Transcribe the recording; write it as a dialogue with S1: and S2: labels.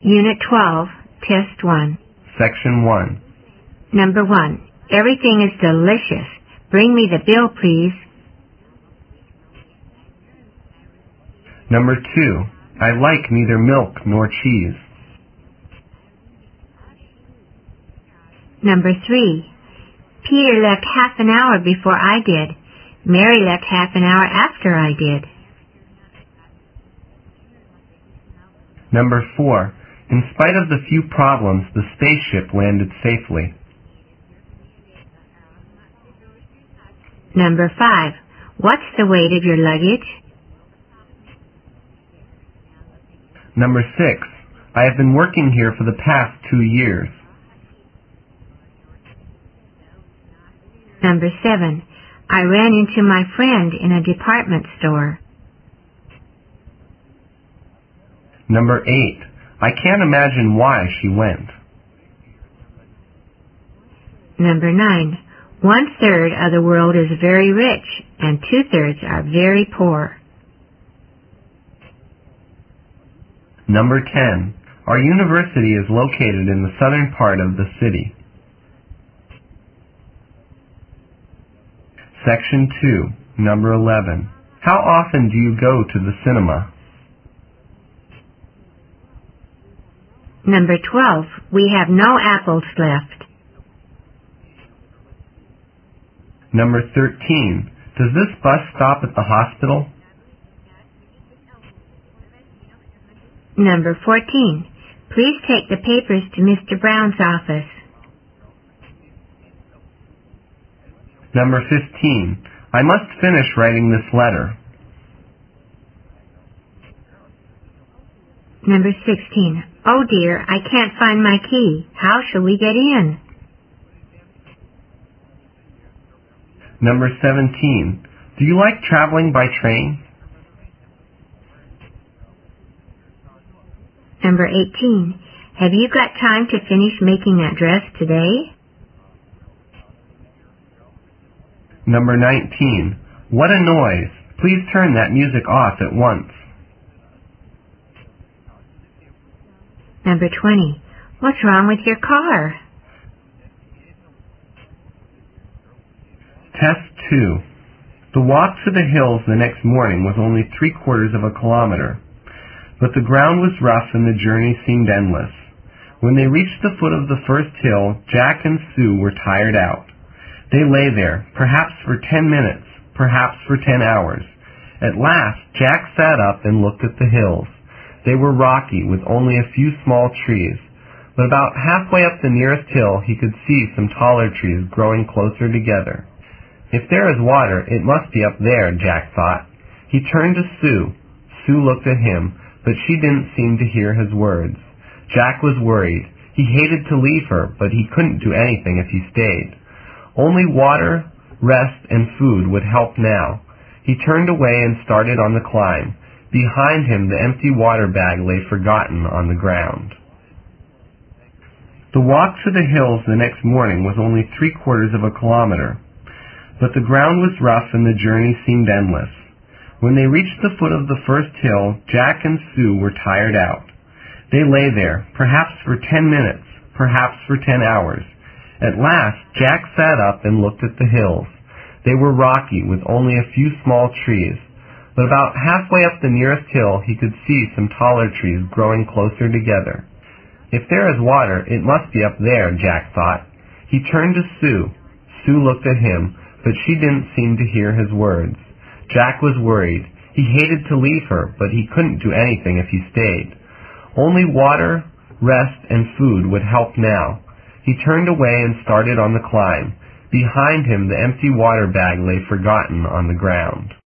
S1: Unit 12, Test 1.
S2: Section 1.
S1: Number 1. Everything is delicious. Bring me the bill, please.
S2: Number 2. I like neither milk nor cheese.
S1: Number 3. Peter left half an hour before I did. Mary left half an hour after I did.
S2: Number 4. In spite of the few problems, the spaceship landed safely.
S1: Number 5. What's the weight of your luggage?
S2: Number 6. I have been working here for the past 2 years.
S1: Number 7. I ran into my friend in a department store.
S2: Number 8. I can't imagine why she went.
S1: Number 9. 1/3 of the world is very rich, and 2/3 are very poor.
S2: Number 10. Our university is located in the southern part of the city. Section 2. Number 11. How often do you go to the cinema?
S1: Number 12. We have no apples left.
S2: Number 13. Does this bus stop at the hospital?
S1: Number 14. Please take the papers to Mr. Brown's office.
S2: Number 15. I must finish writing this letter.
S1: Number 16. Oh dear, I can't find my key. How shall we get in?
S2: Number 17. Do you like traveling by train?
S1: Number 18. Have you got time to finish making that dress today?
S2: Number 19. What a noise. Please turn that music off at once.
S1: Number 20. What's wrong with your car?
S2: Test 2. The walk to the hills the next morning was only 3/4 of a kilometer, but the ground was rough and the journey seemed endless. When they reached the foot of the first hill, Jack and Sue were tired out. They lay there, perhaps for 10 minutes, perhaps for 10 hours. At last, Jack sat up and looked at the hills. They were rocky, with only a few small trees, but about halfway up the nearest hill he could see some taller trees growing closer together. If there is water, it must be up there, Jack thought. He turned to Sue. Sue looked at him, but she didn't seem to hear his words. Jack was worried. He hated to leave her, but he couldn't do anything if he stayed. Only water, rest, and food would help now. He turned away and started on the climb. Behind him, the empty water bag lay forgotten on the ground. The walk to the hills the next morning was only 3/4 of a kilometer, but the ground was rough and the journey seemed endless. When they reached the foot of the first hill, Jack and Sue were tired out. They lay there, perhaps for 10 minutes, perhaps for 10 hours. At last, Jack sat up and looked at the hills. They were rocky, with only a few small trees, but about halfway up the nearest hill he could see some taller trees growing closer together. If there is water, it must be up there, Jack thought. He turned to Sue. Sue looked at him, but she didn't seem to hear his words. Jack was worried. He hated to leave her, but he couldn't do anything if he stayed. Only water, rest, and food would help now. He turned away and started on the climb. Behind him, the empty water bag lay forgotten on the ground.